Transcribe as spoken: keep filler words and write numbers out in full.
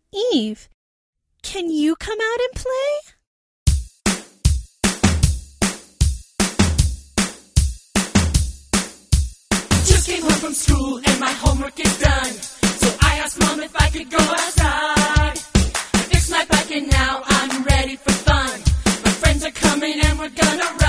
Eve, can you come out and play? Just came home from school and my homework is done. So I asked Mom if I could go outside. I fixed my bike and now I'm ready for fun. My friends are coming and we're gonna ride.